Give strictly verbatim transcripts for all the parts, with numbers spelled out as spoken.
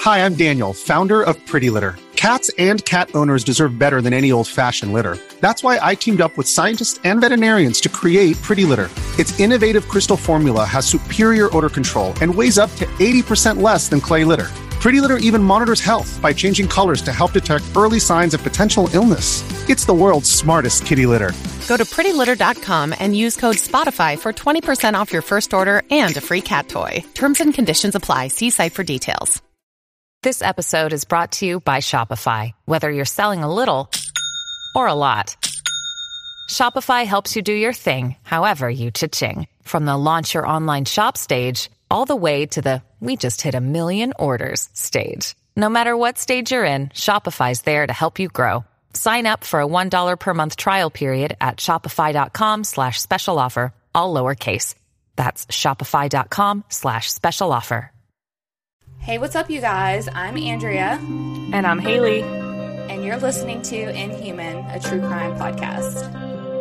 Hi, I'm Daniel, founder of Pretty Litter. Cats and cat owners deserve better than any old-fashioned litter. That's why I teamed up with scientists and veterinarians to create Pretty Litter. Its innovative crystal formula has superior odor control and weighs up to eighty percent less than clay litter. Pretty Litter even monitors health by changing colors to help detect early signs of potential illness. It's the world's smartest kitty litter. Go to pretty litter dot com and use code SPOTIFY for twenty percent off your first order and a free cat toy. Terms and conditions apply. See site for details. This episode is brought to you by Shopify. Whether you're selling a little or a lot, Shopify helps you do your thing, however you cha-ching. From the launch your online shop stage, all the way to the we just hit a million orders stage. No matter what stage you're in, Shopify's there to help you grow. Sign up for a one dollar per month trial period at shopify.com slash special offer, all lowercase. That's shopify.com slash special offer. Hey, what's up, you guys? I'm Andrea. And I'm Haley. And you're listening to Inhuman, a true crime podcast.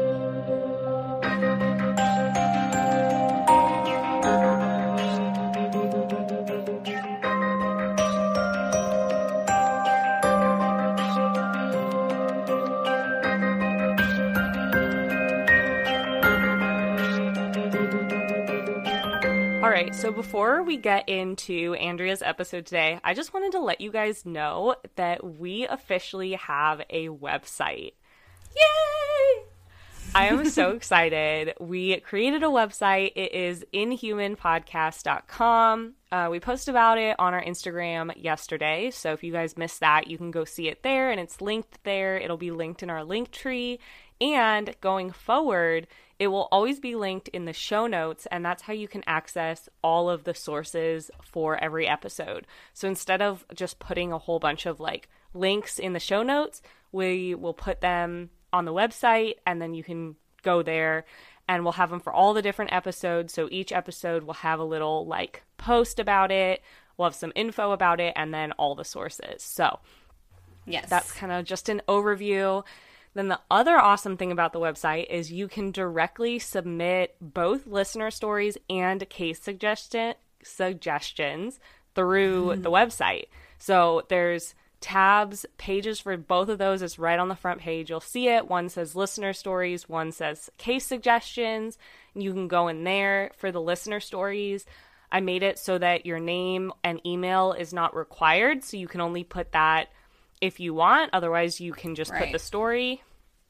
All right, so before we get into Andrea's episode today, I just wanted to let you guys know that we officially have a website. Yay! I am so excited. We created a website. It is inhuman podcast dot com. Uh, we posted about it on our Instagram yesterday, so if you guys missed that, you can go see it there, and it's linked there. It'll be linked in our link tree, and going forward, it will always be linked in the show notes, and that's how you can access all of the sources for every episode. So instead of just putting a whole bunch of like links in the show notes, we will put them on the website, and then you can go there, and we'll have them for all the different episodes. So each episode will have a little like post about it, we'll have some info about it, and then all the sources. So yes, that's kind of just an overview. Then the other awesome thing about the website is you can directly submit both listener stories and case suggestion suggestions through mm. the website. So there's tabs, pages for both of those. It's right on the front page. You'll see it. One says listener stories, one says case suggestions. You can go in there for the listener stories. I made it so that your name and email is not required, so you can only put that if you want. Otherwise, you can just right. put the story.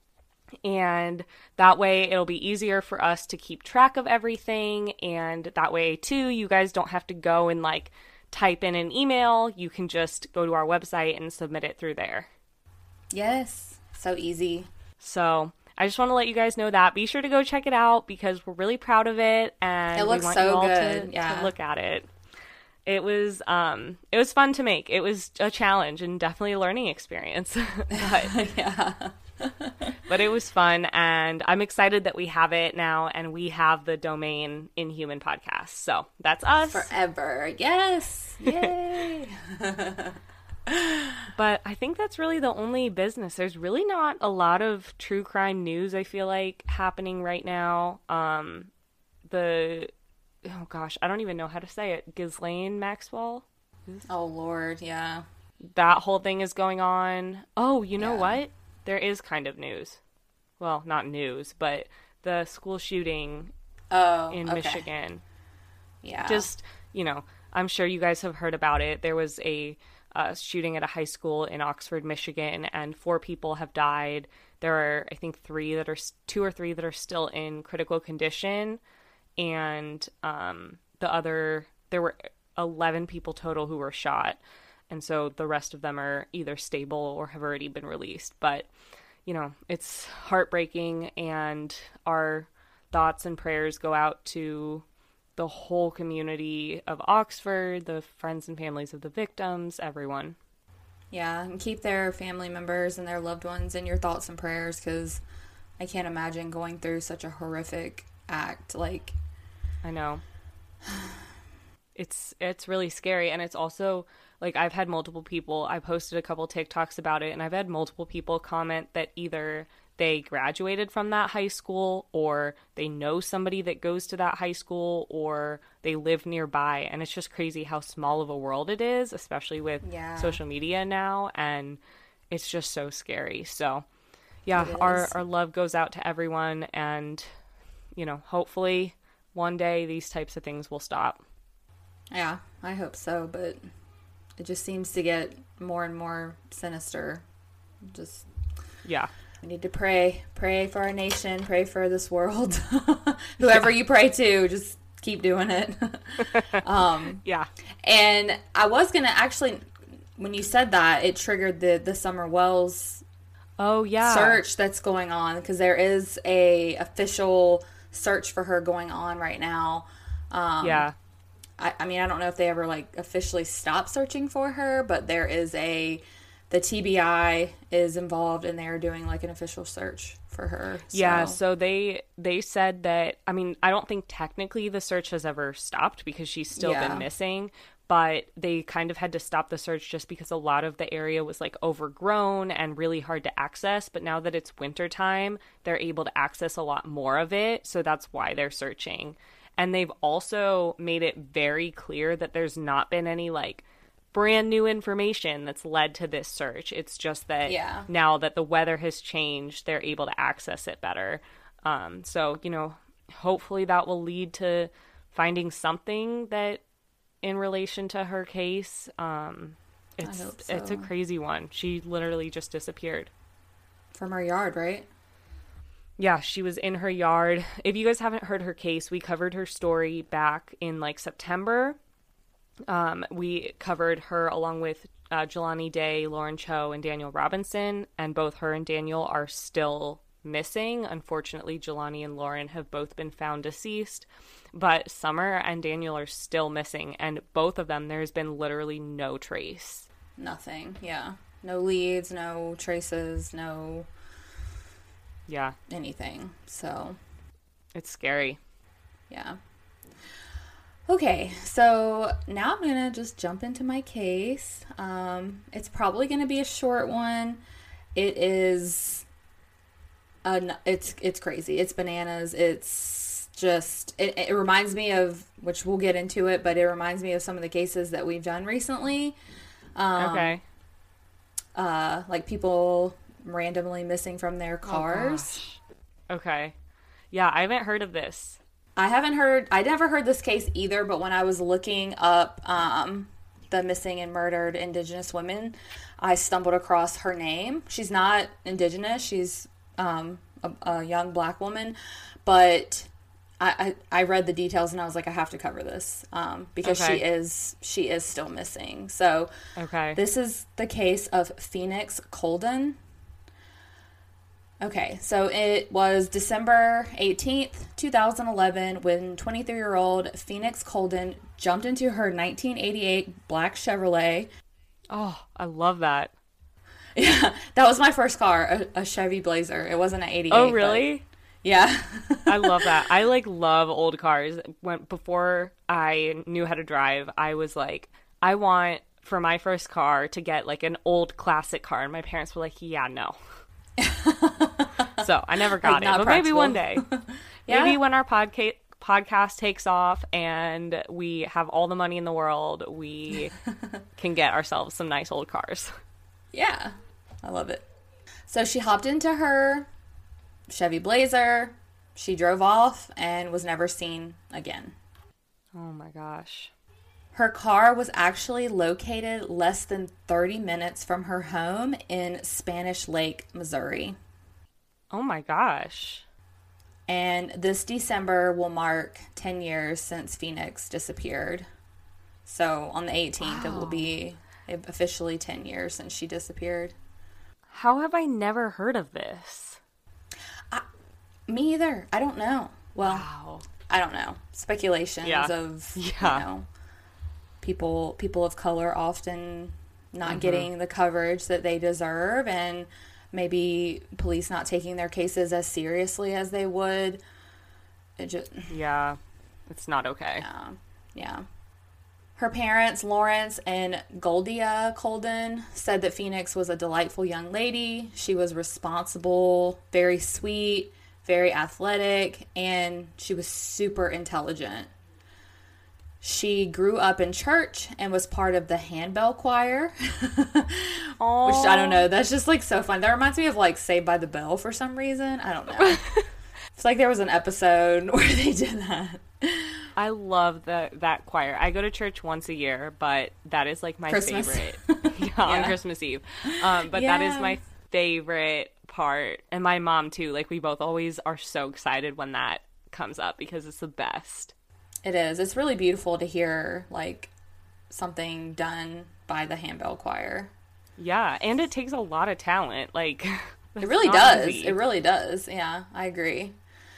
And that way it'll be easier for us to keep track of everything. And that way, too, you guys don't have to go and like type in an email. You can just go to our website and submit it through there. Yes. So easy. So I just want to let you guys know that. Be sure to go check it out because we're really proud of it. And it looks we want so you all good. To, yeah. to look at it. It was um it was fun to make. It was a challenge and definitely a learning experience. but, yeah. but it was fun, and I'm excited that we have it now, and we have the domain Inhuman Podcast. So that's us. Forever. Yes. Yay. But I think that's really the only business. There's really not a lot of true crime news, I feel like, happening right now. Um the Oh gosh, I don't even know how to say it. Ghislaine Maxwell? Oh Lord, yeah. That whole thing is going on. Oh, you know yeah. what? There is kind of news. Well, not news, but the school shooting oh, in okay. Michigan. Yeah. Just, you know, I'm sure you guys have heard about it. There was a uh, shooting at a high school in Oxford, Michigan, and four people have died. There are, I think, three that are, two or three that are still in critical condition. And um, the other, there were eleven people total who were shot. And so the rest of them are either stable or have already been released. But, you know, it's heartbreaking, and our thoughts and prayers go out to the whole community of Oxford, the friends and families of the victims, everyone. Yeah, and keep their family members and their loved ones in your thoughts and prayers, because I can't imagine going through such a horrific act. Like, I know. It's it's really scary, and it's also, like, I've had multiple people, I posted a couple TikToks about it, and I've had multiple people comment that either they graduated from that high school, or they know somebody that goes to that high school, or they live nearby. And it's just crazy how small of a world it is, especially with yeah. social media now. And it's just so scary. So yeah, our, our love goes out to everyone. And, you know, hopefully one day these types of things will stop. Yeah, I hope so. But it just seems to get more and more sinister. Just, yeah. We need to pray. Pray for our nation. Pray for this world. Whoever you pray to, just keep doing it. um, yeah. And I was going to actually, when you said that, it triggered the, the Summer Wells oh, yeah. search that's going on, because there is a official search for her going on right now. Um, yeah. I, I mean, I don't know if they ever, like, officially stopped searching for her, but there is a... The T B I is involved, and they're doing like an official search for her. So. Yeah, so they they said that, I mean, I don't think technically the search has ever stopped because she's still yeah. been missing, but they kind of had to stop the search just because a lot of the area was like overgrown and really hard to access. But now that it's wintertime, they're able to access a lot more of it. So that's why they're searching. And they've also made it very clear that there's not been any like brand new information that's led to this search. It's just that yeah. now that the weather has changed, they're able to access it better. Um, so, you know, hopefully that will lead to finding something that in relation to her case. Um, it's, I hope so. It's a crazy one. She literally just disappeared. From her yard, right? Yeah, she was in her yard. If you guys haven't heard her case, we covered her story back in like September. Um, we covered her along with uh, Jelani Day, Lauren Cho, and Daniel Robinson, and both her and Daniel are still missing. Unfortunately, Jelani and Lauren have both been found deceased, but Summer and Daniel are still missing, and both of them, there's been literally no trace. Nothing, yeah. No leads, no traces, no... Yeah. Anything, so... It's scary. Yeah. Okay, so now I'm going to just jump into my case. Um, it's probably going to be a short one. It is, a, it's it's crazy. It's bananas. It's just, it, it reminds me of, which we'll get into it, but it reminds me of some of the cases that we've done recently. Um, okay. Uh, like people randomly missing from their cars. Oh, okay. Yeah, I haven't heard of this. I haven't heard, I never heard this case either, but when I was looking up um, the missing and murdered Indigenous women, I stumbled across her name. She's not Indigenous, she's um, a, a young black woman, but I, I, I read the details and I was like, I have to cover this um, because okay. she is she is still missing. So okay. This is the case of Phoenix Colden. Okay, so it was December eighteenth, twenty eleven, when twenty-three-year-old Phoenix Colden jumped into her nineteen eighty-eight black Chevrolet. Oh, I love that. Yeah, that was my first car, a, a Chevy Blazer. It wasn't an eighty-eight. Oh, really? Yeah. I love that. I, like, love old cars. When Before I knew how to drive, I was like, I want, for my first car, to get, like, an old classic car. And my parents were like, yeah, no. So I never got like, it, but practical. maybe one day. Yeah? Maybe when our podca- podcast takes off and we have all the money in the world, we can get ourselves some nice old cars. Yeah, I love it. So she hopped into her Chevy Blazer, she drove off, and was never seen again. Oh my gosh. Her car was actually located less than thirty minutes from her home in Spanish Lake, Missouri. Oh my gosh. And this December will mark ten years since Phoenix disappeared. So on the eighteenth, wow. It will be officially ten years since she disappeared. How have I never heard of this? I, me either. I don't know. Well, wow. I don't know. Speculations yeah. of, yeah. you know, people people of color often not mm-hmm. getting the coverage that they deserve, and maybe police not taking their cases as seriously as they would. It just yeah, it's not okay. Yeah, yeah. Her parents, Lawrence and Goldia Colden, said that Phoenix was a delightful young lady. She was responsible, very sweet, very athletic, and she was super intelligent. She grew up in church and was part of the handbell choir, which I don't know. That's just like so fun. That reminds me of like Saved by the Bell for some reason. I don't know. It's like there was an episode where they did that. I love the, that choir. I go to church once a year, but that is like my Christmas. favorite. yeah, yeah, on Christmas Eve. Um, but yeah. That is my favorite part. And my mom too. Like we both always are so excited when that comes up because it's the best. It is. It's really beautiful to hear like something done by the handbell choir. Yeah, and it takes a lot of talent. Like it really does. Easy. It really does. Yeah, I agree.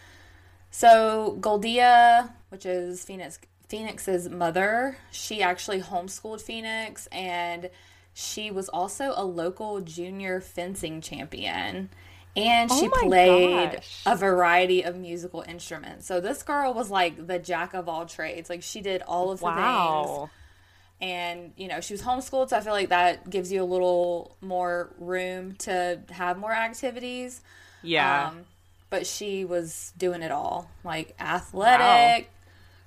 So Goldia, which is Phoenix Phoenix's mother, she actually homeschooled Phoenix, and she was also a local junior fencing champion. And she oh played gosh. a variety of musical instruments. So this girl was like the jack of all trades. Like she did all of the wow. things. And, you know, she was homeschooled, so I feel like that gives you a little more room to have more activities. Yeah. Um, but she was doing it all. Like athletic, wow.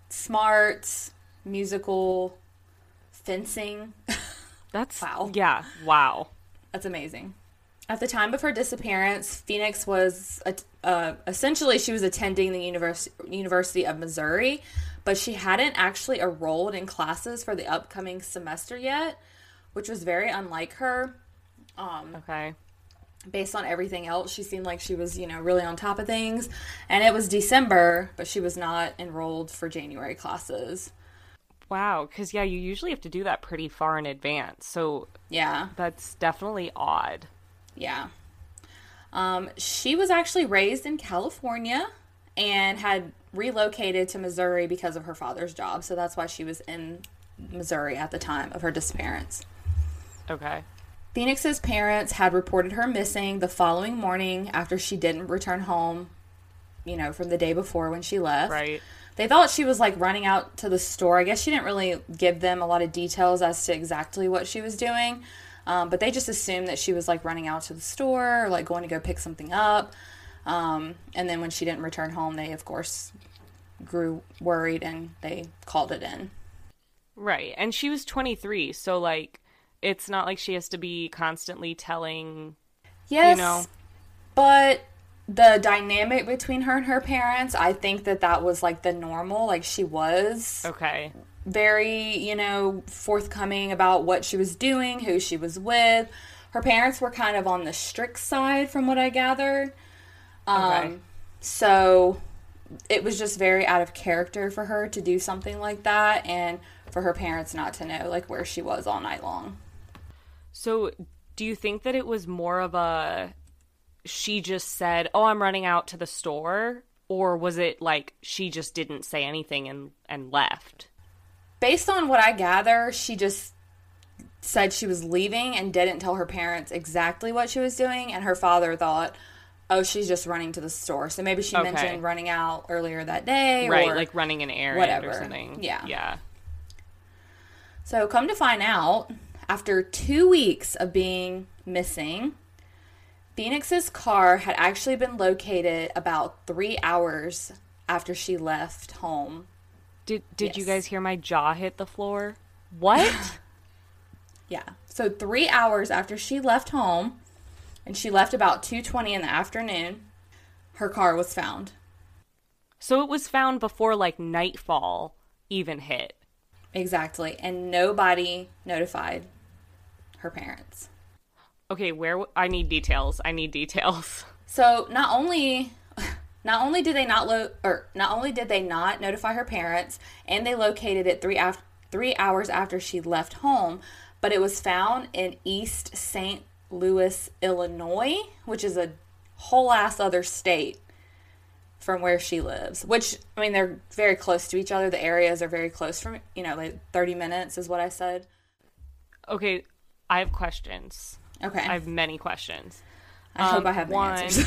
smart, musical, fencing. That's, wow. Yeah, wow. That's amazing. At the time of her disappearance, Phoenix was, uh, essentially, she was attending the univers- University of Missouri, but she hadn't actually enrolled in classes for the upcoming semester yet, which was very unlike her. Um, okay. Based on everything else, she seemed like she was, you know, really on top of things. And it was December, but she was not enrolled for January classes. Wow, because, yeah, you usually have to do that pretty far in advance. So, yeah, that's definitely odd. Yeah. Um, she was actually raised in California and had relocated to Missouri because of her father's job. So that's why she was in Missouri at the time of her disappearance. Okay. Phoenix's parents had reported her missing the following morning after she didn't return home, you know, from the day before when she left. Right. They thought she was, like, running out to the store. I guess she didn't really give them a lot of details as to exactly what she was doing. Um, but they just assumed that she was, like, running out to the store or, like, going to go pick something up. Um, and then when she didn't return home, they, of course, grew worried and they called it in. Right. And she was twenty-three, so, like, it's not like she has to be constantly telling, yes, you know. But the dynamic between her and her parents, I think that that was, like, the normal. Like, she was okay. very, you know, forthcoming about what she was doing, who she was with. Her parents were kind of on the strict side, from what I gathered. Um, okay. So it was just very out of character for her to do something like that, and for her parents not to know, like, where she was all night long. So do you think that it was more of a, she just said, oh, I'm running out to the store? Or was it like she just didn't say anything and, and left? Based on what I gather, she just said she was leaving and didn't tell her parents exactly what she was doing. And her father thought, oh, she's just running to the store. So maybe she okay. mentioned running out earlier that day. Right, or like running an errand whatever. Or something. Yeah. Yeah. So come to find out, after two weeks of being missing, Phoenix's car had actually been located about three hours after she left home. Did Did yes. you guys hear my jaw hit the floor? What? Yeah. So three hours after she left home, and she left about two twenty in the afternoon, her car was found. So it was found before, like, nightfall even hit. Exactly. And nobody notified her parents. Okay, where w- I need details. I need details. So not only not only did they not lo- or not only did they not notify her parents, and they located it three af- three hours after she left home, but it was found in East Saint Louis, Illinois, which is a whole ass other state from where she lives. Which, I mean, they're very close to each other. The areas are very close from, you know, like thirty minutes is what I said. Okay, I have questions. Okay. I have many questions. I um, hope I have the one, answers.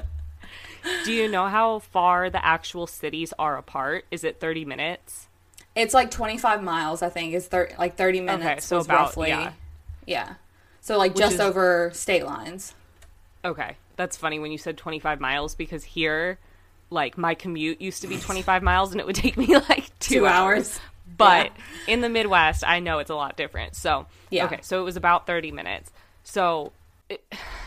Do you know how far the actual cities are apart? Is it thirty minutes? It's like twenty-five miles, I think. It's thir- like thirty minutes. Okay, so was about, roughly. yeah. Yeah. So like Which just is, over state lines. Okay. That's funny when you said twenty-five miles, because here, like, my commute used to be twenty-five miles and it would take me like two, Two hours. hours. But yeah. in the Midwest, I know it's a lot different. So, yeah. Okay, so it was about thirty minutes. So, it,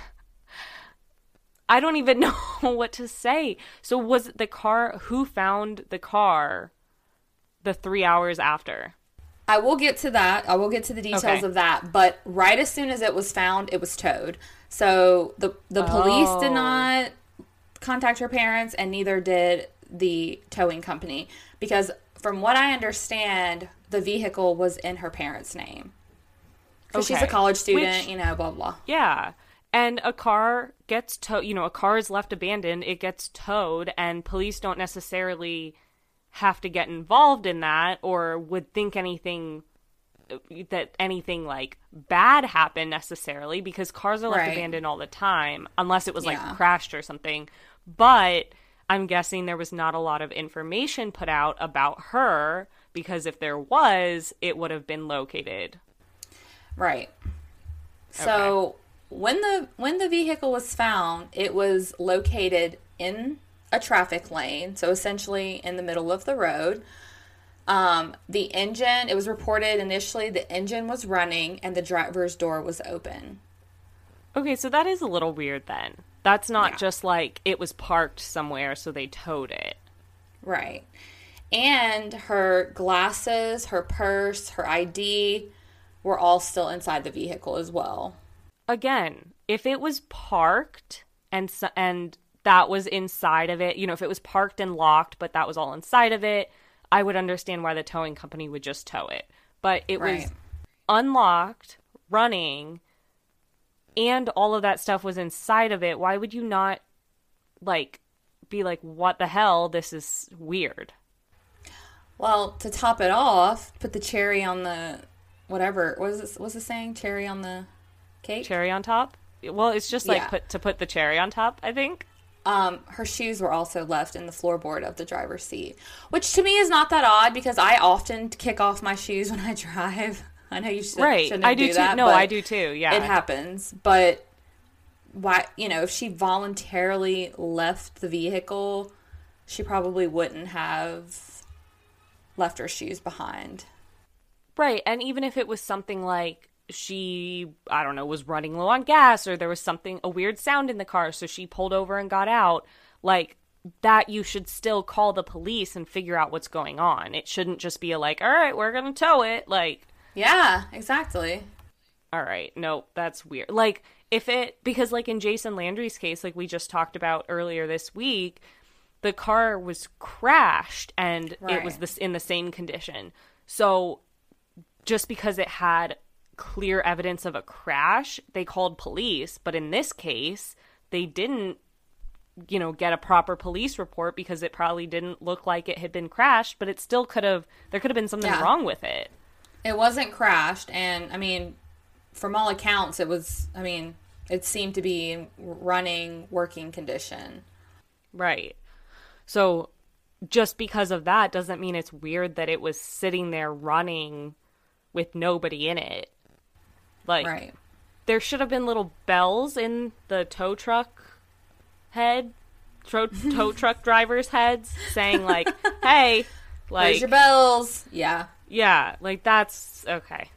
I don't even know what to say. So, was the car, who found the car the three hours after? I will get to that. I will get to the details Okay. of that. But right as soon as it was found, it was towed. So the the police Oh. did not contact her parents, and neither did the towing company. Because from what I understand, the vehicle was in her parents' name. So she's a Okay. college student, Which- you know, blah, blah. Yeah. And a car gets towed, you know, a car is left abandoned, it gets towed, and police don't necessarily have to get involved in that or would think anything that anything like bad happened necessarily, because cars are left Right. abandoned all the time unless it was like Yeah. crashed or something. But I'm guessing there was not a lot of information put out about her, because if there was, it would have been located. Right. So when the when the vehicle was found, it was located in a traffic lane, so essentially in the middle of the road. Um, the engine, it was reported initially the engine was running and the driver's door was open. Okay, so that is a little weird then. That's not Yeah. just like it was parked somewhere so they towed it. Right. And her glasses, her purse, her I D were all still inside the vehicle as well. Again, if it was parked and s- and that was inside of it, you know, if it was parked and locked but that was all inside of it, I would understand why the towing company would just tow it. But it Right. was unlocked, running, and all of that stuff was inside of it. Why would you not, like, be like, what the hell? This is weird. Well, to top it off, put the cherry on the whatever. What is it? What's the saying? Cherry on the cake? Cherry on top? Well, it's just like Yeah. put to put the cherry on top, I think. Um, her shoes were also left in the floorboard of the driver's seat, which to me is not that odd because I often kick off my shoes when I drive. I know you should, Right. shouldn't I do, do too. that. No, but I do too. Yeah. it happens. But why? You know, if she voluntarily left the vehicle, she probably wouldn't have left her shoes behind. Right. And even if it was something like she, I don't know, was running low on gas, or there was something, a weird sound in the car, so she pulled over and got out, like, that you should still call the police and figure out what's going on. It shouldn't just be a like, all right, we're going to tow it. Like, Yeah, exactly. all right, no, that's weird. Like, if it, because like in Jason Landry's case, like we just talked about earlier this week, the car was crashed and it was Right. this in the same condition. So just because it had clear evidence of a crash, they called police. But in this case, they didn't, you know, get a proper police report because it probably didn't look like it had been crashed, but it still could have, there could have been something Yeah. wrong with it. It wasn't crashed, and I mean, from all accounts, it was, I mean, it seemed to be in running, working condition. Right. So just because of that doesn't mean it's weird that it was sitting there running with nobody in it. Like, Right. there should have been little bells in the tow truck head, tow, tow truck drivers' heads saying, like, hey, like, Raise your bells. Yeah. yeah, like, that's okay.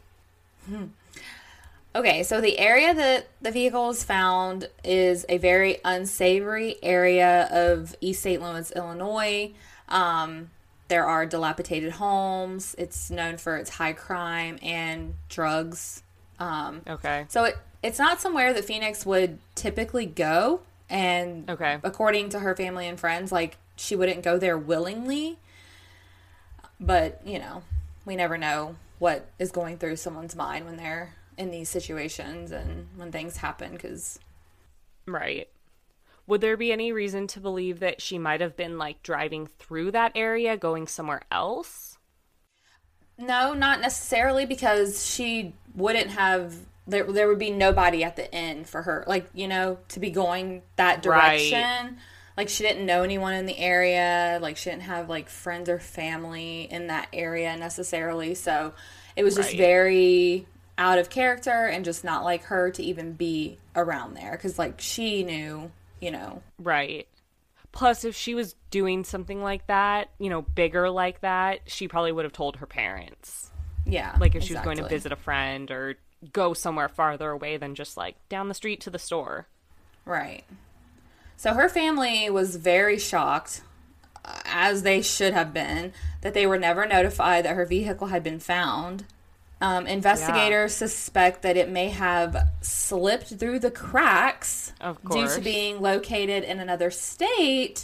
Okay, so the area that the vehicle was found is a very unsavory area of East Saint Louis, Illinois. Um, there are dilapidated homes. It's known for its high crime and drugs. Um, Okay. so it, it's not somewhere that Phoenix would typically go. And Okay. according to her family and friends, like, she wouldn't go there willingly. But, you know, we never know what is going through someone's mind when they're in these situations and when things happen, because Right. Would there be any reason to believe that she might have been, like, driving through that area, going somewhere else? no, not necessarily, because she wouldn't have, there, there would be nobody at the end for her, like, you know, to be going that Right. direction. like, she didn't know anyone in the area. Like, she didn't have, like, friends or family in that area necessarily. So it was just right. very out of character and just not like her to even be around there. Because, like, she knew, you know. Right. Plus, if she was doing something like that, you know, bigger like that, she probably would have told her parents. Yeah. Like, if she exactly. was going to visit a friend or go somewhere farther away than just, like, down the street to the store. Right. So her family was very shocked, uh, as they should have been, that they were never notified that her vehicle had been found. Um, investigators yeah. suspect that it may have slipped through the cracks of due course. to being located in another state.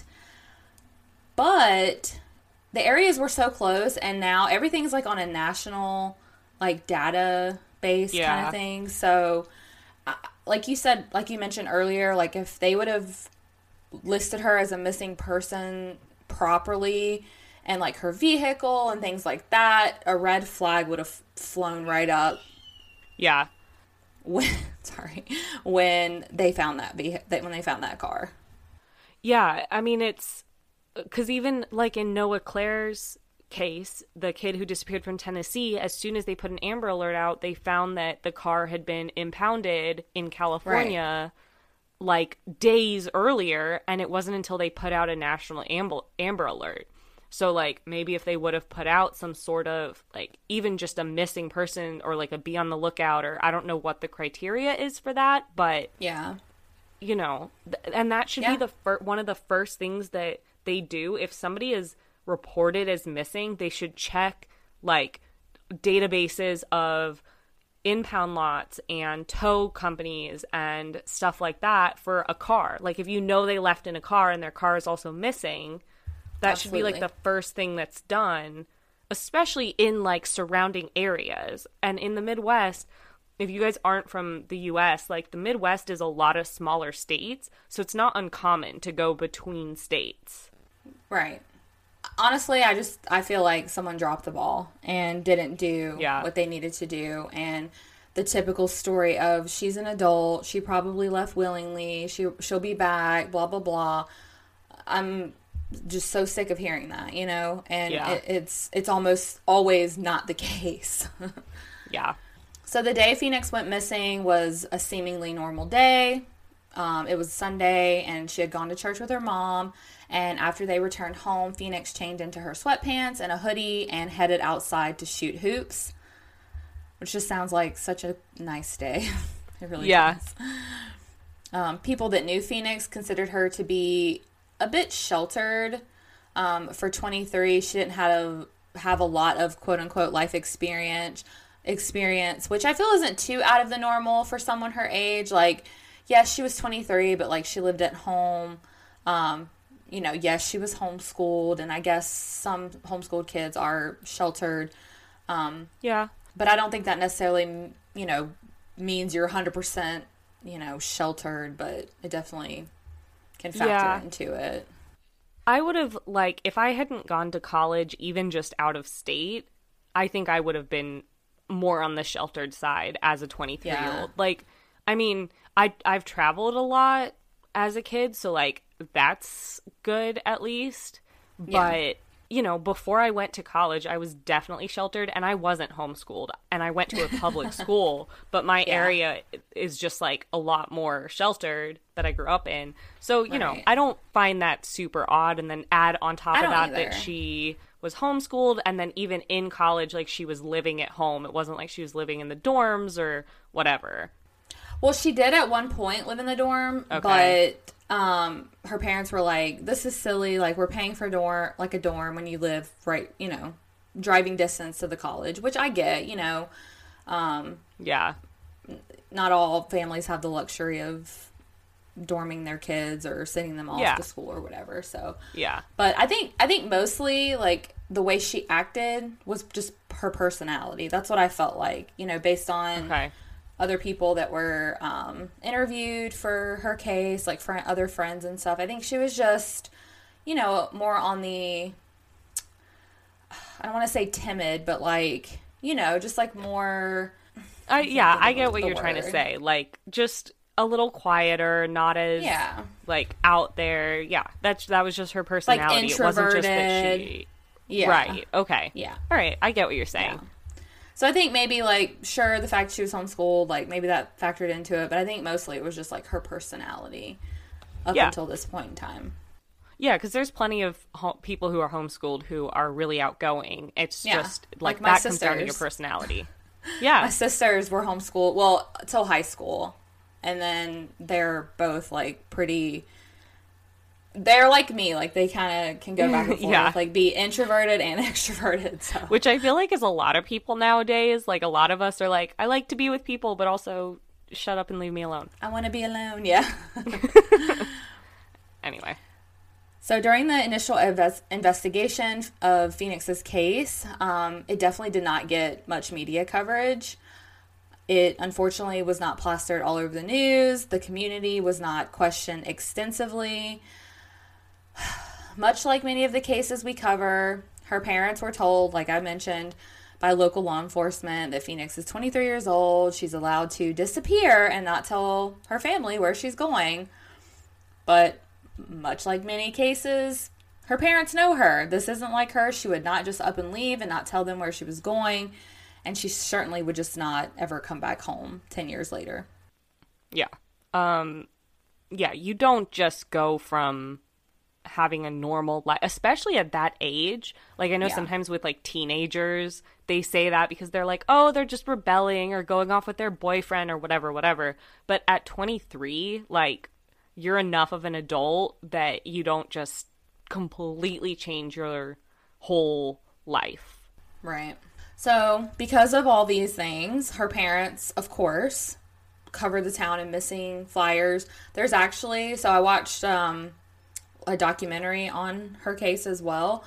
But the areas were so close, and now everything's like on a national, like, database yeah. kind of thing. So, uh, like you said, like you mentioned earlier, like, if they would have listed her as a missing person properly, and, like, her vehicle and things like that, a red flag would have flown right up. Yeah. When, sorry, when they found that vehicle, when they found that car. Yeah, I mean, it's because even, like, in Noah Claire's case, the kid who disappeared from Tennessee, as soon as they put an Amber Alert out, they found that the car had been impounded in California, right. like, days earlier, and it wasn't until they put out a national Amber, Amber Alert. So, like, maybe if they would have put out some sort of, like, even just a missing person or, like, a be on the lookout, or I don't know what the criteria is for that, but, yeah, you know, th- and that should yeah. be the fir- one of the first things that they do. If somebody is reported as missing, they should check, like, databases of impound lots and tow companies and stuff like that for a car. Like, if you know they left in a car and their car is also missing, that Absolutely. should be, like, the first thing that's done, especially in, like, surrounding areas. And in the Midwest, if you guys aren't from the U S, like, the Midwest is a lot of smaller states, so it's not uncommon to go between states. Right. Honestly, I just, I feel like someone dropped the ball and didn't do yeah. what they needed to do. And the typical story of, she's an adult, she probably left willingly, she, she'll be back, blah, blah, blah. I'm just so sick of hearing that, you know, and yeah. it, it's it's almost always not the case. yeah. So the day Phoenix went missing was a seemingly normal day. Um, it was Sunday, and she had gone to church with her mom, and after they returned home, Phoenix changed into her sweatpants and a hoodie and headed outside to shoot hoops, which just sounds like such a nice day. It really yeah. does. Um, people that knew Phoenix considered her to be a bit sheltered. Um, for twenty-three, she didn't have a, have a lot of quote-unquote life experience, experience, which I feel isn't too out of the normal for someone her age. Like, yes, she was twenty-three, but, like, she lived at home. Um, you know, yes, she was homeschooled, and I guess some homeschooled kids are sheltered. Um, yeah. But I don't think that necessarily, you know, means you're one hundred percent, you know, sheltered, but it definitely can factor yeah. into it. I would have, like, if I hadn't gone to college, even just out of state, I think I would have been more on the sheltered side as a twenty-three-year-old. Yeah. Like, I mean, I, I've traveled a lot as a kid, so, like, that's good at least. Yeah. But, you know, before I went to college, I was definitely sheltered, and I wasn't homeschooled. And I went to a public school, but my yeah. area is just, like, a lot more sheltered that I grew up in. So, you right. know, I don't find that super odd. And then add on top I of that either. that she was homeschooled, and then even in college, like, she was living at home. It wasn't like she was living in the dorms or whatever. Well, she did at one point live in the dorm, okay. but um, her parents were like, this is silly. Like, we're paying for dorm, like a dorm when you live right, you know, driving distance to the college, which I get, you know. Um, yeah. Not all families have the luxury of dorming their kids or sending them off yeah. to school or whatever. So, yeah. But I think, I think mostly, like, the way she acted was just her personality. That's what I felt like, you know, based on okay. other people that were um, interviewed for her case, like fr- other friends and stuff. I think she was just, you know, more on the, I don't want to say timid, but, like, you know, just like more. Uh, yeah, I get what the you're word. trying to say. Like, just a little quieter, not as yeah. like out there. Yeah, that's that was just her personality. Like introverted. It wasn't just that she. Yeah. Right. Okay. Yeah. All right. I get what you're saying. Yeah. So I think maybe like sure the fact she was homeschooled, like maybe that factored into it, but I think mostly it was just like her personality up Yeah. until this point in time. Yeah, because there's plenty of ho- people who are homeschooled who are really outgoing. It's Yeah. just like, Like my that comes down to your sisters. personality. Yeah. My sisters were homeschooled, well, till high school. And then they're both like pretty, they're like me. Like they kind of can go back and forth, Yeah. like be introverted and extroverted. So Which I feel like is a lot of people nowadays. Like a lot of us are like, I like to be with people, but also shut up and leave me alone. I want to be alone. Yeah. Anyway. So during the initial invest- investigation of Phoenix's case, um, it definitely did not get much media coverage. It unfortunately was not plastered all over the news. The community was not questioned extensively. Much like many of the cases we cover, her parents were told, like I mentioned, by local law enforcement that Phoenix is twenty-three years old. She's allowed to disappear and not tell her family where she's going. But much like many cases, her parents know her. This isn't like her. She would not just up and leave and not tell them where she was going. And she certainly would just not ever come back home ten years later. Yeah. Um, yeah, you don't just go from having a normal life, especially at that age. Like, I know Yeah. sometimes with, like, teenagers, they say that because they're like, oh, they're just rebelling or going off with their boyfriend or whatever, whatever. But at twenty-three, like, you're enough of an adult that you don't just completely change your whole life. Right. So, because of all these things, her parents, of course, covered the town in missing flyers. There's actually, so I watched um, a documentary on her case as well,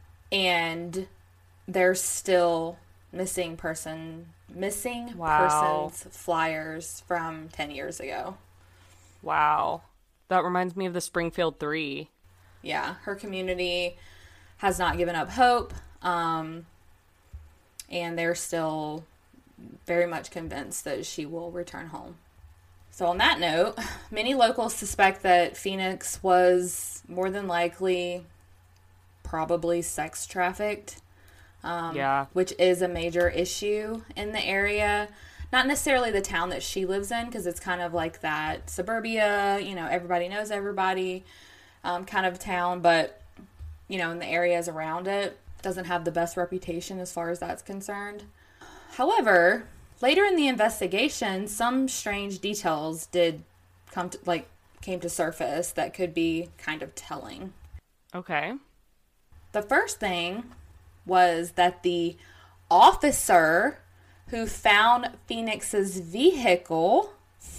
and there's still missing person, missing Wow. persons flyers from ten years ago. Wow. That reminds me of the Springfield Three. Yeah, her community has not given up hope. Um, and they're still very much convinced that she will return home. So on that note, many locals suspect that Phoenix was more than likely probably sex trafficked, um, Yeah. which is a major issue in the area. Not necessarily the town that she lives in, because it's kind of like that suburbia, you know, everybody knows everybody um, kind of town, but, you know, in the areas around it, doesn't have the best reputation as far as that's concerned. However, later in the investigation, some strange details did come to, like, came to surface that could be kind of telling. Okay. The first thing was that the officer who found Phoenix's vehicle,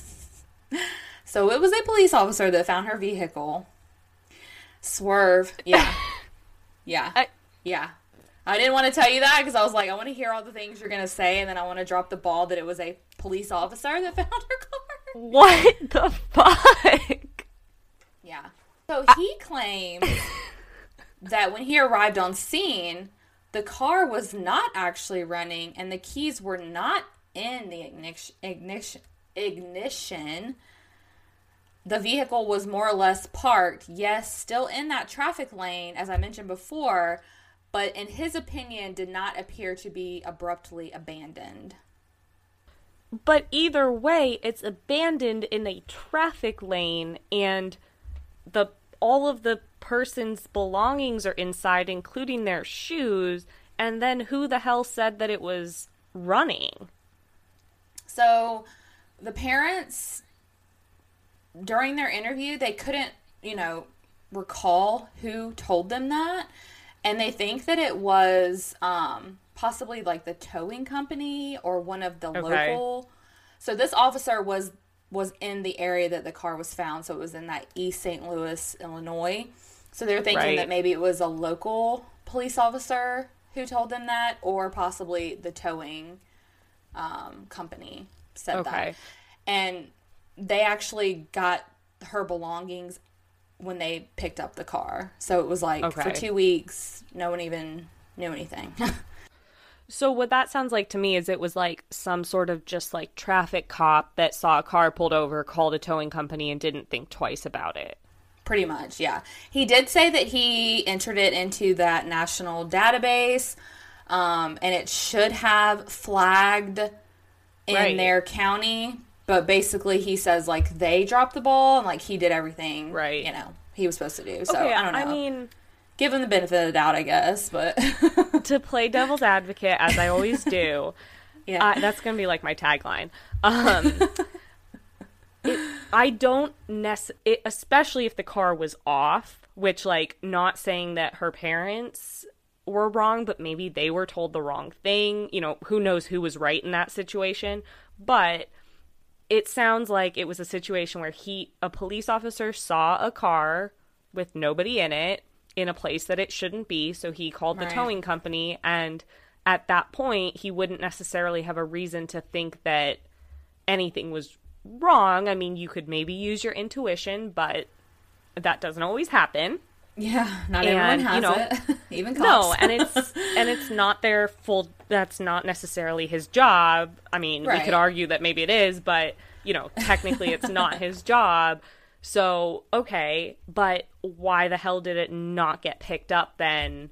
so it was a police officer that found her vehicle. Swerve. Yeah. Yeah. I- yeah. I didn't want to tell you that because I was like, I want to hear all the things you're going to say, and then I want to drop the ball that it was a police officer that found her car. What the fuck? Yeah. So he claims that when he arrived on scene, the car was not actually running and the keys were not in the ignition. ignition, ignition. The vehicle was more or less parked, yes, still in that traffic lane, as I mentioned before, but in his opinion did not appear to be abruptly abandoned. But either way, it's abandoned in a traffic lane, and the all of the person's belongings are inside, including their shoes, and then who the hell said that it was running? So the parents, during their interview, they couldn't, you know, recall who told them that. And they think that it was um, possibly like the towing company or one of the Okay. local. So this officer was was in the area that the car was found. So it was in that East Saint Louis, Illinois. So they're thinking Right. that maybe it was a local police officer who told them that, or possibly the towing um, company said Okay. that. And they actually got her belongings when they picked up the car. So it was like for Okay. two weeks, no one even knew anything. So what that sounds like to me is it was like some sort of just like traffic cop that saw a car pulled over, called a towing company, and didn't think twice about it. Pretty much, yeah. He did say that he entered it into that national database, um, and it should have flagged in right. their county. But basically, he says, like, they dropped the ball, and, like, he did everything, right. you know, he was supposed to do. So, okay, I don't know. I mean... Give him the benefit of the doubt, I guess, but... to play devil's advocate, as I always do, yeah, uh, that's going to be, like, my tagline. Um, it, I don't necessarily... Especially if the car was off, which, like, not saying that her parents were wrong, but maybe they were told the wrong thing. You know, who knows who was right in that situation. But it sounds like it was a situation where he, a police officer saw a car with nobody in it, in a place that it shouldn't be, so he called the right. towing company, and at that point, he wouldn't necessarily have a reason to think that anything was wrong. I mean, you could maybe use your intuition, but that doesn't always happen. Yeah, not and, everyone has you know, it. Even cops. No, and it's and it's not their full, that's not necessarily his job. I mean, right. we could argue that maybe it is, but, you know, technically it's not his job. So, okay, but why the hell did it not get picked up then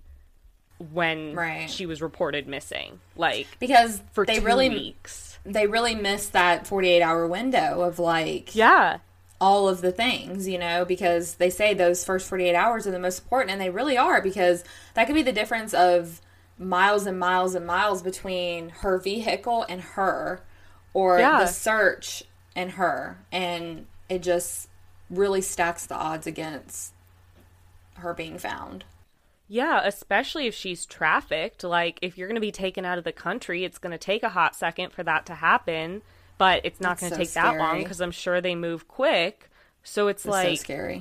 when right. she was reported missing? Like, because for they two really, weeks. They really missed that forty-eight hour window of, like, yeah, all of the things, you know, because they say those first forty-eight hours are the most important, and they really are, because that could be the difference of miles and miles and miles between her vehicle and her, or yeah. the search and her, and it just really stacks the odds against her being found. Yeah, especially if she's trafficked. Like, if you're going to be taken out of the country, it's going to take a hot second for that to happen, but it's not going to so take scary. that long because I'm sure they move quick. So it's, it's like... so scary.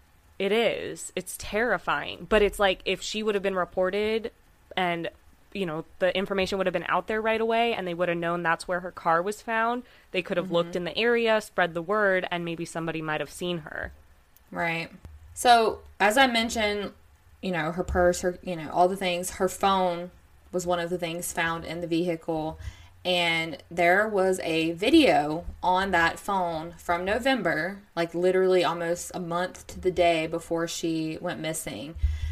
It is. It's terrifying. But it's like, if she would have been reported and, you know, the information would have been out there right away and they would have known that's where her car was found, they could have mm-hmm. looked in the area, spread the word, and maybe somebody might have seen her. Right. So, as I mentioned, you know, her purse, her, you know, all the things, her phone was one of the things found in the vehicle. And there was a video on that phone from November, like literally almost a month to the day before she went missing.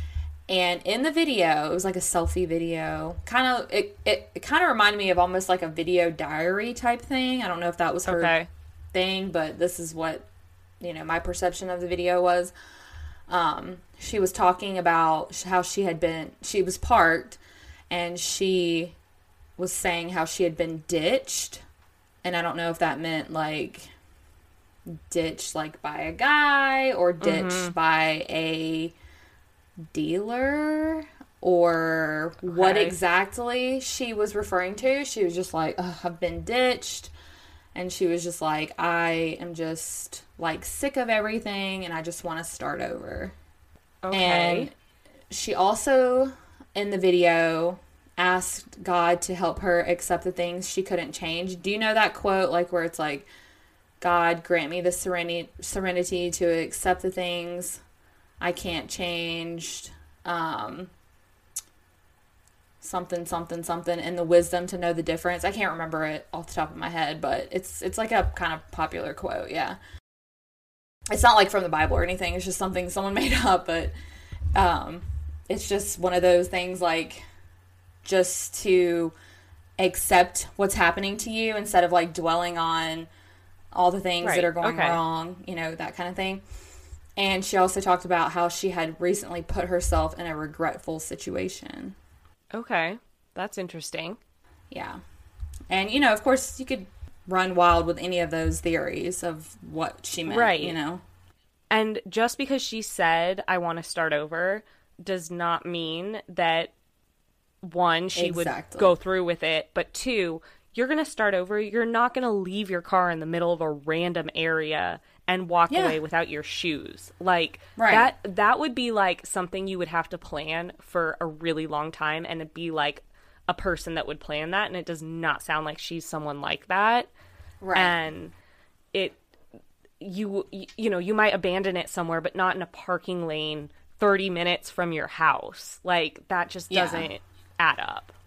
And in the video, it was like a selfie video. Kind of, it, it, it kind of reminded me of almost like a video diary type thing. I don't know if that was her okay. thing, but this is what, you know, my perception of the video was. Um, she was talking about how she had been, she was parked, and she was saying how she had been ditched. And I don't know if that meant like ditched like by a guy or ditched mm-hmm. by a dealer, or okay. what exactly she was referring to. She was just like, oh, I've been ditched. And she was just like, I am just like sick of everything and I just want to start over. Okay. And she also in the video asked God to help her accept the things she couldn't change. Do you know that quote, like where it's like, God, grant me the serenity serenity to accept the things I can't change, um, something, something, something, and the wisdom to know the difference. I can't remember it off the top of my head, but it's it's like a kind of popular quote, yeah. It's not like from the Bible or anything. It's just something someone made up, but um, it's just one of those things, like, just to accept what's happening to you instead of, like, dwelling on all the things right. that are going okay. wrong, you know, that kind of thing. And she also talked about how she had recently put herself in a regretful situation. Okay. That's interesting. Yeah. And, you know, of course, you could run wild with any of those theories of what she meant, right. you know. And just because she said, I want to start over, does not mean that, one, she exactly. would go through with it, but two, you're going to start over. You're not going to leave your car in the middle of a random area and walk yeah. away without your shoes. Like, right. that that would be, like, something you would have to plan for a really long time, and it'd be, like, a person that would plan that, and it does not sound like she's someone like that. Right. And it, you, you know, you might abandon it somewhere, but not in a parking lane thirty minutes from your house. Like, that just doesn't yeah. add up.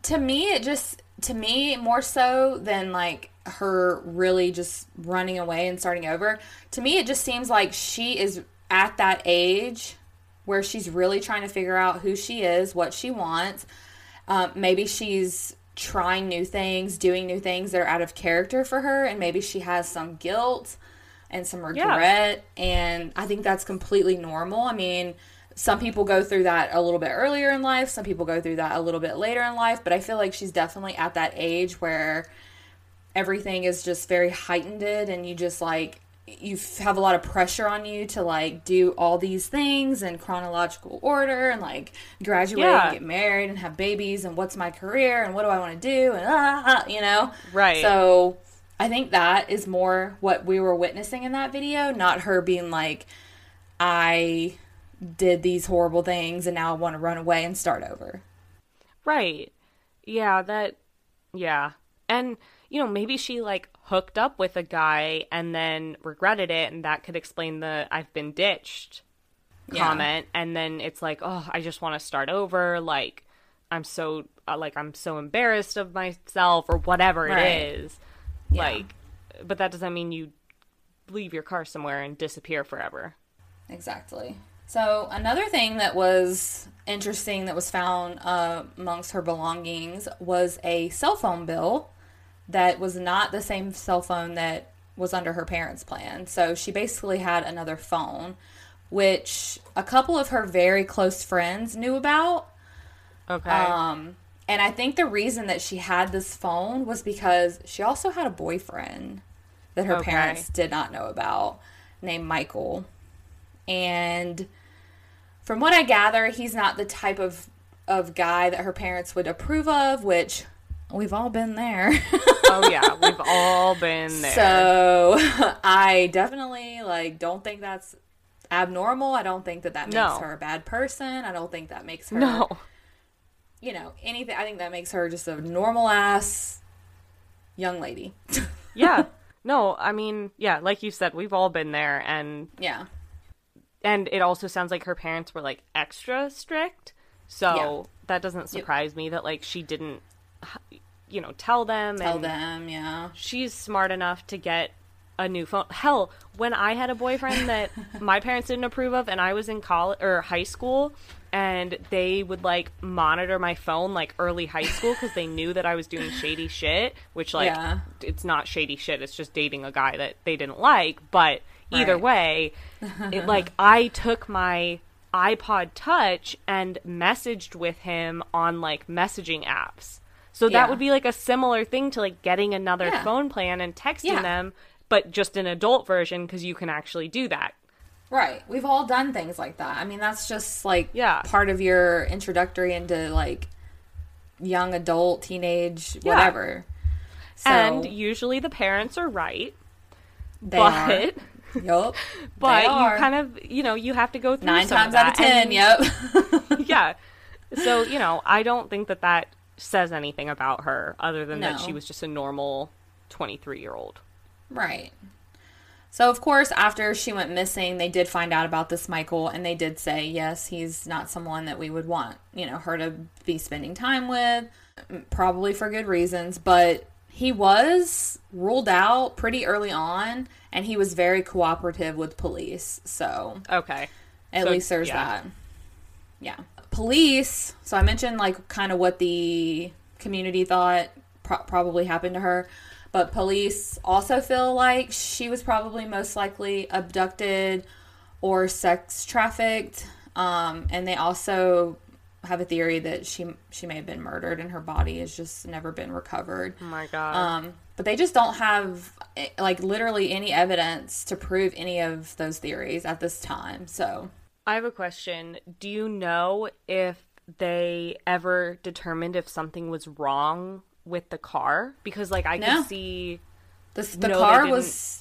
to me, it just, to me, more so than, like, her really just running away and starting over, to me, it just seems like she is at that age where she's really trying to figure out who she is, what she wants. Um, maybe she's trying new things, doing new things that are out of character for her, and maybe she has some guilt and some regret, yeah. and I think that's completely normal. I mean, some people go through that a little bit earlier in life, some people go through that a little bit later in life, but I feel like she's definitely at that age where everything is just very heightened, and you just, like, you have a lot of pressure on you to, like, do all these things in chronological order and, like, graduate yeah. and get married and have babies and what's my career and what do I want to do and ah, you know? Right. So I think that is more what we were witnessing in that video, not her being like, I did these horrible things and now I want to run away and start over. Right. Yeah, that, yeah. And, you know, maybe she, like, hooked up with a guy and then regretted it, and that could explain the I've been ditched yeah. comment. And then it's like, oh, I just want to start over. Like, I'm so, uh, like, I'm so embarrassed of myself or whatever right. it is. Yeah. Like, but that doesn't mean you leave your car somewhere and disappear forever. Exactly. So another thing that was interesting that was found uh, amongst her belongings was a cell phone bill that was not the same cell phone that was under her parents' plan. So she basically had another phone, which a couple of her very close friends knew about. Okay. Um, and I think the reason that she had this phone was because she also had a boyfriend that her okay. parents did not know about, named Michael. And from what I gather, he's not the type of, of guy that her parents would approve of, which we've all been there. Oh, yeah. We've all been there. So I definitely, like, don't think that's abnormal. I don't think that that makes no. her a bad person. I don't think that makes her, no. you know, anything. I think that makes her just a normal-ass young lady. Yeah. No, I mean, yeah, like you said, we've all been there. And yeah. And it also sounds like her parents were, like, extra strict. So yeah. that doesn't surprise yep. me that, like, she didn't, you know, tell them. Tell and them, yeah. She's smart enough to get a new phone. Hell, when I had a boyfriend that my parents didn't approve of and I was in college or high school and they would, like, monitor my phone, like, early high school because they knew that I was doing shady shit, which, like, yeah. it's not shady shit. It's just dating a guy that they didn't like. But either right. way, it, like, I took my iPod Touch and messaged with him on, like, messaging apps. So yeah. that would be, like, a similar thing to, like, getting another yeah. phone plan and texting yeah. them, but just an adult version because you can actually do that. Right. We've all done things like that. I mean, that's just, like, yeah. part of your introductory into, like, young adult, teenage, yeah. whatever. So, and usually the parents are right. They but, are. Yup. But they are. you kind of, you know, you have to go through Nine some times of out of ten, and, yep. yeah. So, you know, I don't think that that says anything about her other than no. that she was just a normal twenty-three-year-old. Right. So, of course, after she went missing, they did find out about this Michael, and they did say, yes, he's not someone that we would want, you know, her to be spending time with, probably for good reasons, but he was ruled out pretty early on, and he was very cooperative with police, so. Okay. At so, least there's yeah. that. Yeah. Police, so I mentioned, like, kind of what the community thought pro- probably happened to her. But police also feel like she was probably most likely abducted or sex trafficked. Um, and they also have a theory that she she may have been murdered and her body has just never been recovered. Oh my God. Um, but they just don't have, like, literally any evidence to prove any of those theories at this time. So I have a question. Do you know if they ever determined if something was wrong with the car? Because, like, I no. could see the, the no, car was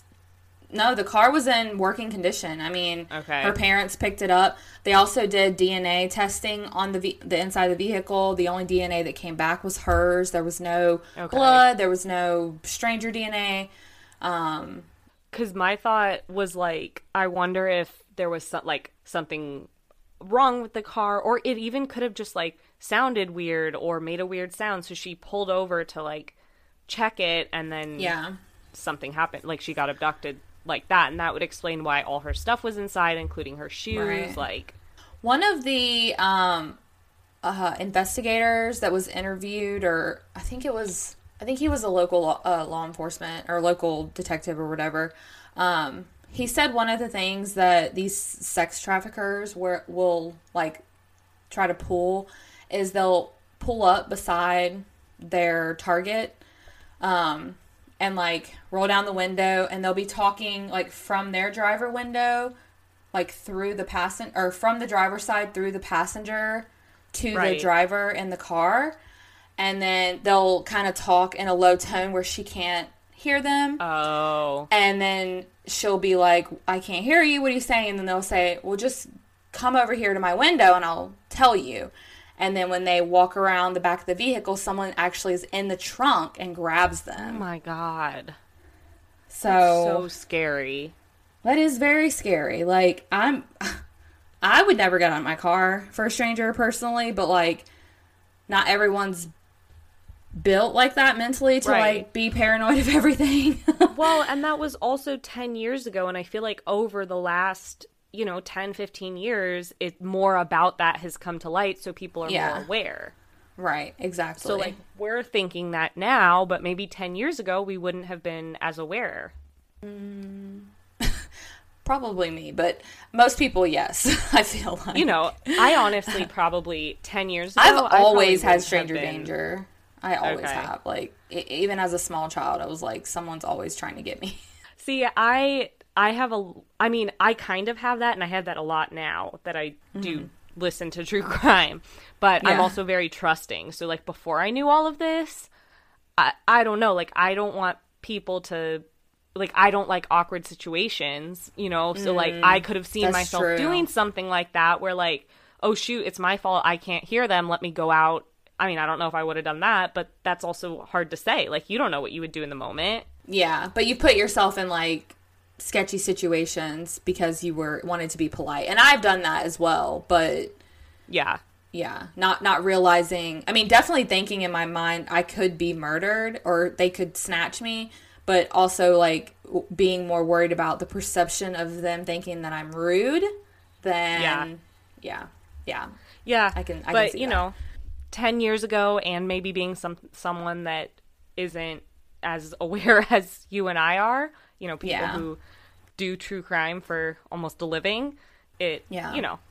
no the car was in working condition. I mean, okay. her parents picked it up. They also did D N A testing on the v- the inside of the vehicle. The only D N A that came back was hers. There was no okay. blood. There was no stranger D N A. Um, because my thought was, like, I wonder if there was some, like, something wrong with the car, or it even could have just, like, sounded weird or made a weird sound. So she pulled over to like check it, and then Yeah. something happened. Like she got abducted like that. And that would explain why all her stuff was inside, including her shoes. Right. Like One of the um, uh, investigators that was interviewed, or I think it was, I think he was a local law, uh, law enforcement or local detective or whatever. Um, he said one of the things that these sex traffickers were, will like try to pull is they'll pull up beside their target, um, and like roll down the window, and they'll be talking like from their driver window, like through the passen or from the driver's side through the passenger to Right. the driver in the car. And then they'll kind of talk in a low tone where she can't hear them. Oh. And then she'll be like, I can't hear you. What are you saying? And then they'll say, well, just come over here to my window and I'll tell you. And then when they walk around the back of the vehicle, someone actually is in the trunk and grabs Oh them. my God. So, So scary. that is very scary. Like, I'm, I would never get out of my car for a stranger personally, but like, not everyone's built like that mentally to Right. like be paranoid of everything. Well, and that was also ten years ago, and I feel like over the last, you know, ten, fifteen years, it more about that has come to light, so people are Yeah. more aware. Right, exactly. So, like, we're thinking that now, but maybe ten years ago, we wouldn't have been as aware. probably me, but most people, yes, I feel like. You know, I honestly probably ten years ago, I've I probably always had wouldn't have stranger been- danger. I always Okay. have. Like, e- even as a small child, I was like, someone's always trying to get me. See, I I have a I mean, I kind of have that, and I have that a lot now that I do listen to true crime. But I'm Yeah. also very trusting. So like before I knew all of this, I I don't know, like I don't want people to like I don't like awkward situations, you know? So like I could have seen that's myself true. doing something like that where like, oh shoot, it's my fault, I can't hear them, let me go out. I mean, I don't know if I would have done that, but that's also hard to say. Like you don't know what you would do in the moment. Yeah, but you put yourself in like sketchy situations because you were wanted to be polite, and I've done that as well. But Yeah. yeah, not not realizing. I mean, definitely thinking in my mind I could be murdered or they could snatch me, but also like w- being more worried about the perception of them thinking that I'm rude than Yeah. yeah, yeah. Yeah, I can- I can but see you that. know, ten years ago, and maybe being some someone that isn't as aware as you and I are, you know, people Yeah. who do true crime for almost a living, it, Yeah. you know,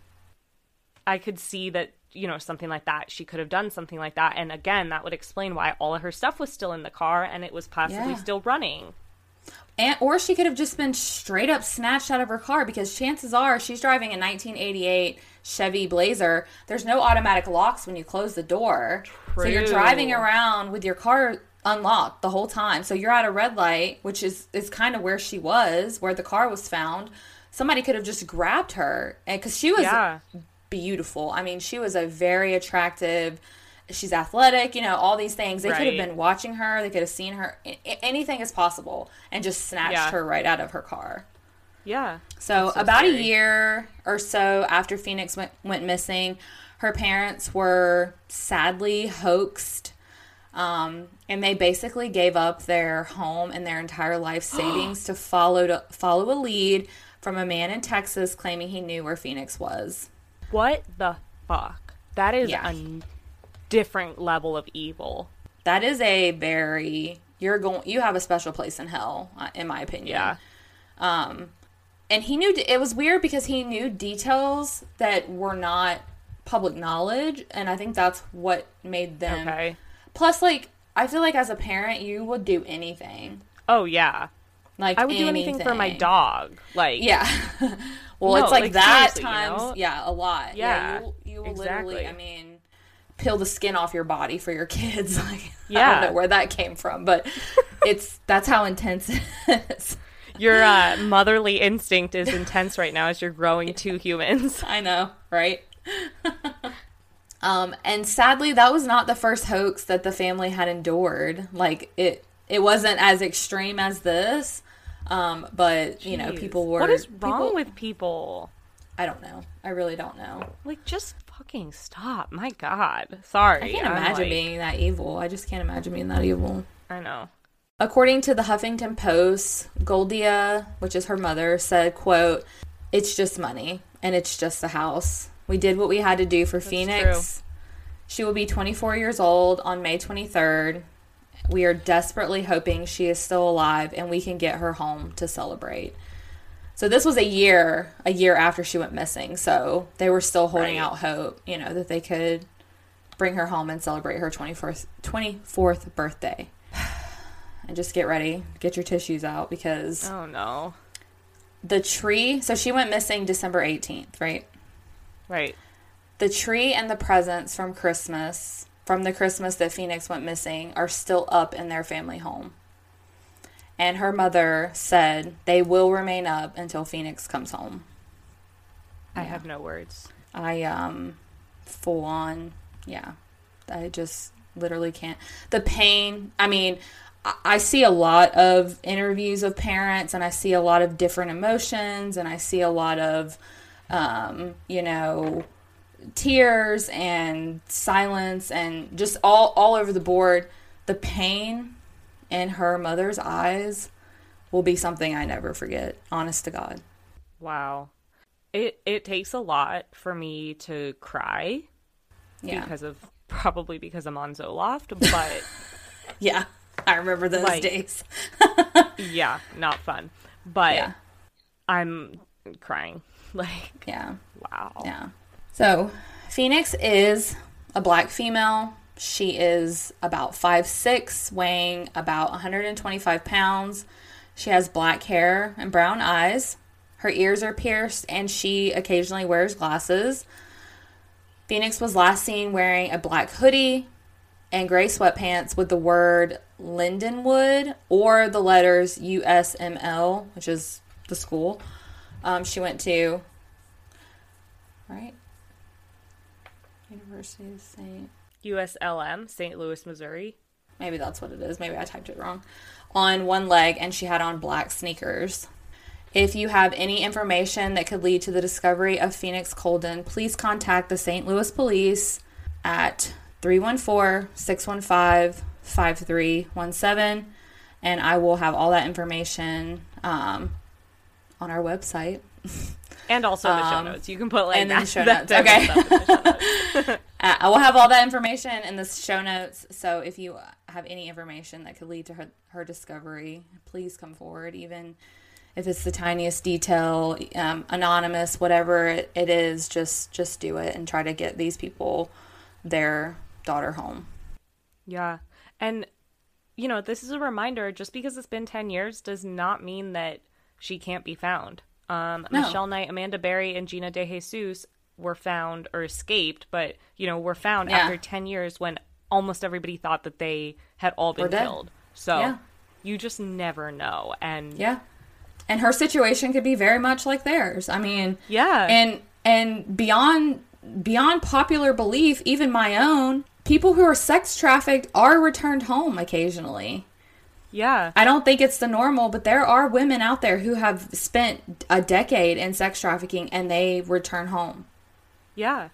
I could see that, you know, something like that, she could have done something like that, and again, that would explain why all of her stuff was still in the car and it was possibly Yeah. still running. And or she could have just been straight up snatched out of her car, because chances are she's driving a nineteen eighty-eight Chevy Blazer. There's no automatic locks when you close the door. So you're True. driving around with your car unlocked the whole time. So you're at a red light, which is is kind of where she was, where the car was found. Somebody could have just grabbed her, and because she was Yeah. beautiful. I mean, she was a very attractive. She's athletic, you know, all these things. They could have Right. been watching her. They could have seen her. I- I- anything is possible, and just snatched Yeah. her right out of her car. Yeah. So, That's so about scary. a year or so after Phoenix went, went missing, her parents were sadly hoaxed. Um, and they basically gave up their home and their entire life savings to follow to follow a lead from a man in Texas claiming he knew where Phoenix was. What the fuck? That is Yeah. a different level of evil. That is a very you're going you have a special place in hell, uh, in my opinion. Yeah. Um, and he knew it was weird because he knew details that were not public knowledge, and I think that's what made them. Okay. Plus, like, I feel like as a parent, you would do anything. Oh yeah. Like, I would do anything for my anything. dog. Like, Yeah. Well, No, it's like, like, that seriously, you times, know? yeah, a lot. Yeah, you, you will exactly. literally, I mean, peel the skin off your body for your kids. Like, I Yeah. don't know where that came from, but it's that's how intense it is. your uh, motherly instinct is intense right now as you're growing two humans. I know, right? um, and sadly, that was not the first hoax that the family had endured. Like, it, it wasn't as extreme as this. Um, but you know, Jeez. people were. What is wrong people- with people? I don't know. I really don't know. Like, just Fucking stop. My God. Sorry. I can't I'm imagine like, being that evil. I just can't imagine being that evil. I know. According to the Huffington Post, Goldia, which is her mother, said, quote, "It's just money, and it's just a house. We did what we had to do for That's Phoenix. True. She will be twenty-four years old on May twenty-third. We are desperately hoping she is still alive and we can get her home to celebrate." So this was a year, a year after she went missing. So they were still holding right. out hope, you know, that they could bring her home and celebrate her twenty-fourth, twenty-fourth birthday. And just get ready. Get your tissues out because... Oh, no. The tree... So she went missing December eighteenth, right? Right. The tree and the presents from Christmas, from the Christmas that Phoenix went missing, are still up in their family home. And her mother said they will remain up until Phoenix comes home. I yeah. have no words. I, um, full on, yeah. I just literally can't. The pain, I mean... I see a lot of interviews of parents, and I see a lot of different emotions, and I see a lot of, um, you know, tears and silence and just all, all over the board. The pain in her mother's eyes will be something I never forget, honest to God. Wow. It, it takes a lot for me to cry yeah. because of, probably because I'm on Zoloft, but... yeah. I remember those like, days. yeah, not fun. But yeah. I'm crying. Like, yeah. Wow. Yeah. So, Phoenix is a black female. She is about five six, weighing about one hundred twenty-five pounds. She has black hair and brown eyes. Her ears are pierced, and she occasionally wears glasses. Phoenix was last seen wearing a black hoodie and gray sweatpants with the word Lindenwood or the letters U S M L, which is the school um, she went to. Right? University of Saint U S L M, Saint Louis, Missouri. Maybe that's what it is. Maybe I typed it wrong. On one leg, and she had on black sneakers. If you have any information that could lead to the discovery of Phoenix Coldon, please contact the Saint Louis Police at three one four, six one five, five three one seven, and I will have all that information um, on our website. And also in the show um, notes. You can put like and that, in the show that, notes. Okay. Stuff in the show notes. uh, I will have all that information in the show notes. So if you have any information that could lead to her, her discovery, please come forward. Even if it's the tiniest detail, um, anonymous, whatever it, it is, just just do it and try to get these people their daughter home. Yeah. And, you know, this is a reminder, just because it's been ten years does not mean that she can't be found. Um, no. Michelle Knight, Amanda Berry, and Gina De Jesus were found or escaped, but, you know, were found yeah. after ten years when almost everybody thought that they had all been killed. So yeah. you just never know. And yeah. And her situation could be very much like theirs. I mean, yeah. And, and beyond, beyond popular belief, even my own, people who are sex trafficked are returned home occasionally. Yeah. I don't think it's the normal, but there are women out there who have spent a decade in sex trafficking and they return home. Yeah.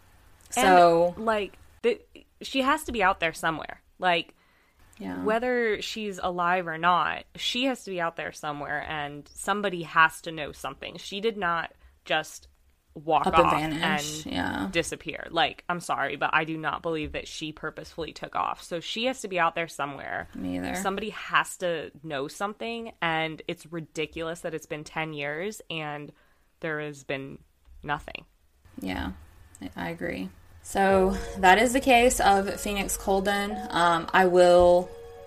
So, and, like, the, she has to be out there somewhere. Like, yeah. whether she's alive or not, she has to be out there somewhere, and somebody has to know something. She did not just walk Up off and, vanish. and yeah. disappear. Like, I'm sorry, but I do not believe that she purposefully took off. So she has to be out there somewhere. Me either. Somebody has to know something, and it's ridiculous that it's been ten years and there has been nothing. Yeah, I agree. So that is the case of Phoenix Coldon. Um, I will,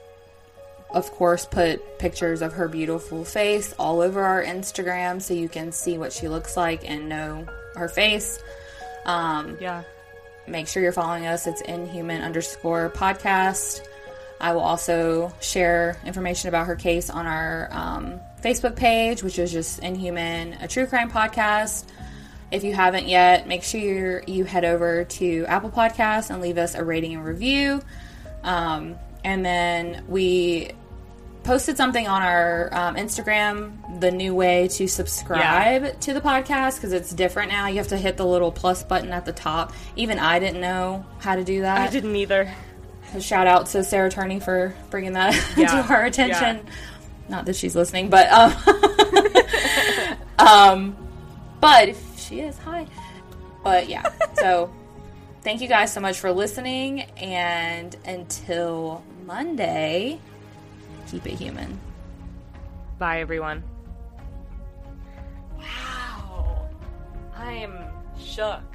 of course, put pictures of her beautiful face all over our Instagram so you can see what she looks like and know her face. Um, yeah. Make sure you're following us. It's Inhuman underscore podcast. I will also share information about her case on our um, Facebook page, which is just Inhuman, a true crime podcast. If you haven't yet, make sure you head over to Apple Podcasts and leave us a rating and review. Um, and then we posted something on our um, Instagram, the new way to subscribe yeah. to the podcast, because it's different now. You have to hit the little plus button at the top. Even I didn't know how to do that. I didn't either. Shout out to Sarah Turney for bringing that yeah. to our attention. Yeah. Not that she's listening, but um, um, but if she is, hi. But yeah, so thank you guys so much for listening, and until Monday, keep it human. Bye, everyone. Wow, I am shook.